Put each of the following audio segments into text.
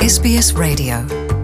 SBS Radio.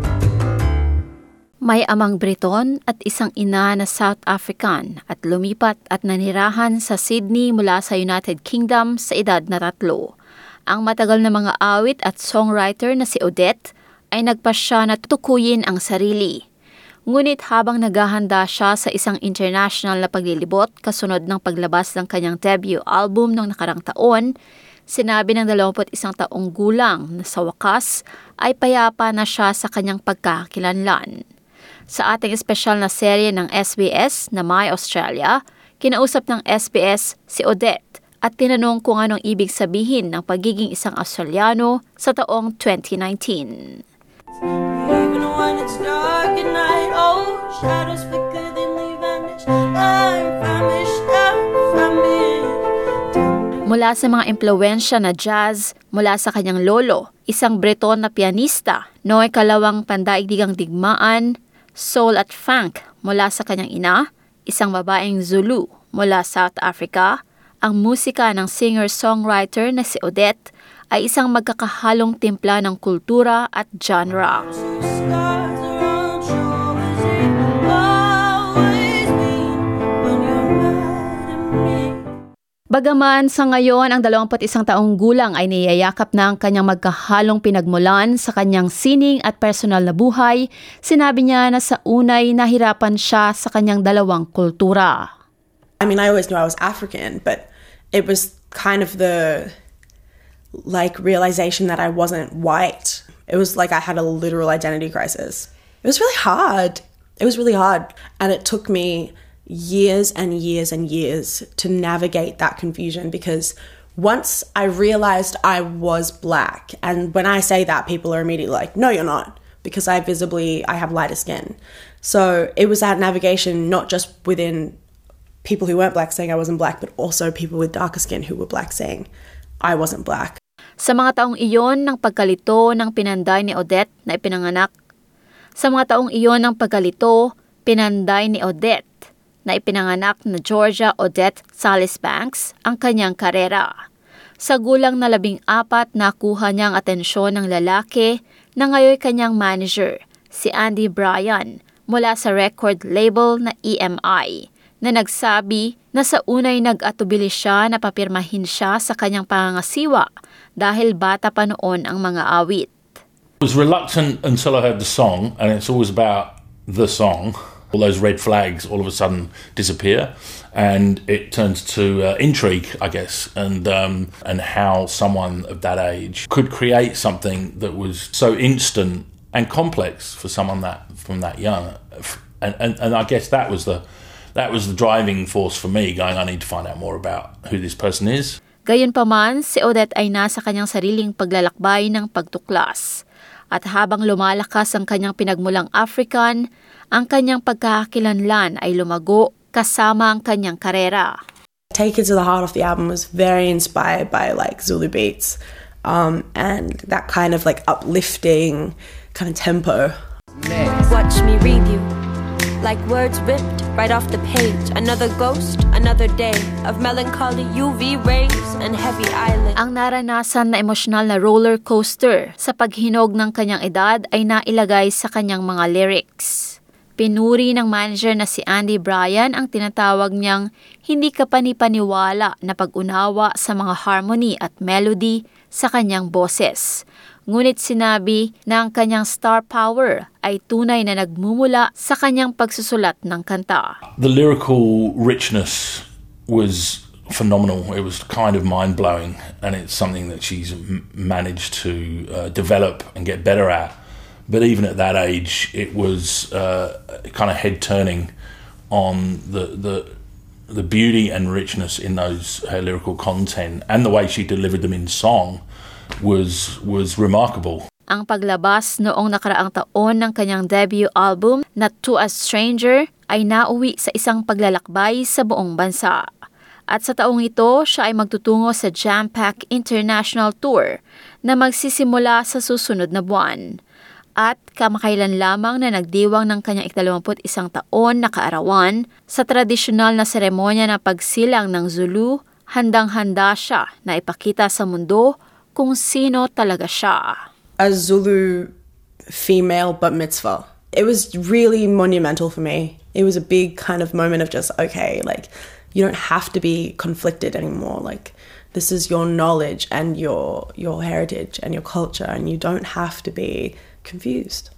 May amang Briton at isang ina na South African at lumipat at nanirahan sa Sydney mula sa United Kingdom sa edad na 3. Ang matagal na mga awit at songwriter na si Odette ay nagpasya na tutukuyin ang sarili. Ngunit habang naghahanda siya sa isang international na paglilibot kasunod ng paglabas ng kanyang debut album noong nakarang taon, sinabi ng 21 taong gulang na sa wakas ay payapa na siya sa kanyang pagkakakilanlan. Sa ating espesyal na serye ng SBS na My Australia, kinausap ng SBS si Odette at tinanong kung anong ibig sabihin ng pagiging isang Australiano sa taong 2019. Even when it's dark at night, oh, shadows flicker, then they vanish. I'm famished, Mula sa mga impluwensya na jazz mula sa kanyang lolo, isang Breton na pianista, noong ikalawang pandaigdigang digmaan, soul at funk mula sa kanyang ina, isang babaeng Zulu mula South Africa, ang musika ng singer-songwriter na si Odette ay isang magkakahalong timpla ng kultura at genre. Bagaman sa ngayon ang 21 taong gulang ay niyayakap na ang kanyang magkahalong pinagmulan sa kanyang sining at personal na buhay, sinabi niya na sa unay nahirapan siya sa kanyang dalawang kultura. I mean, I always knew I was African, but it was kind of the realization that I wasn't white. It was like I had a literal identity crisis. It was really hard. And it took me years and years and years to navigate that confusion, because once I realized I was black, and when I say that, people are immediately like, no, you're not, because I have lighter skin. So it was that navigation, not just within people who weren't black saying I wasn't black, but also people with darker skin who were black saying I wasn't black. Sa mga taong iyon ng pagkalito ng pinanday ni Odette na ipinanganak na Georgia Odette Salisbanks ang kanyang karera. Sa gulang na 14, nakuha niya ang atensyon ng lalaki na ngayon kanyang manager, si Andy Bryan, mula sa record label na EMI, na nagsabi na sa unay nag-atubili siya na papirmahin siya sa kanyang pangangasiwa dahil bata pa noon ang mga awit. I was reluctant until I heard the song, and it's always about the song. All those red flags all of a sudden disappear, and it turns to intrigue, I guess, and how someone of that age could create something that was so instant and complex for someone from that young, and I guess that was the driving force for me, going, I need to find out more about who this person is. Gayunpaman, si Odette ay nasa kanyang sariling paglalakbay ng pagtuklas. At habang lumalakas ang kanyang pinagmulang African, ang kanyang pagkakakilanlan ay lumago kasama ang kanyang karera. Take It to the Heart of the album was very inspired by Zulu beats, and that kind of uplifting kind of tempo. Watch me read you, like words ripped right off the page. Another ghost, another day of melancholy, UV rays and heavy eyelids. Ang naranasan na emosyonal na roller coaster sa paghinog ng kanyang edad ay nailagay sa kanyang mga lyrics. Pinuri ng manager na si Andy Bryan ang tinatawag niyang hindi kapanipaniwala na pag-unawa sa mga harmony at melody sa kanyang boses. Ngunit sinabi na ang kanyang star power ay tunay na nagmumula sa kanyang pagsusulat ng kanta. The lyrical richness was phenomenal. It was kind of mind-blowing, and it's something that she's managed to develop and get better at. But even at that age, it was kind of head-turning on the beauty and richness in her lyrical content, and the way she delivered them in song was remarkable. Ang paglabas noong nakaraang taon ng kanyang debut album na To a Stranger ay nauwi sa isang paglalakbay sa buong bansa. At sa taong ito, siya ay magtutungo sa Jam Pack International Tour na magsisimula sa susunod na buwan. At kamakailan lamang na nagdiwang ng kanyang 21 taon na kaarawan sa tradisyonal na seremonya ng pagsilang ng Zulu, handang-handa siya na ipakita sa mundo kung sino talaga siya. a Zulu female bat mitzvah. It was really monumental for me. It was a big kind of moment of just, okay, like, you don't have to be conflicted anymore. Like, this is your knowledge and your heritage and your culture, and you don't have to be confused.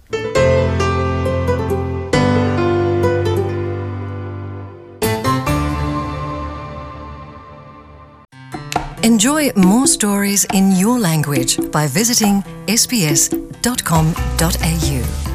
Enjoy more stories in your language by visiting sbs.com.au.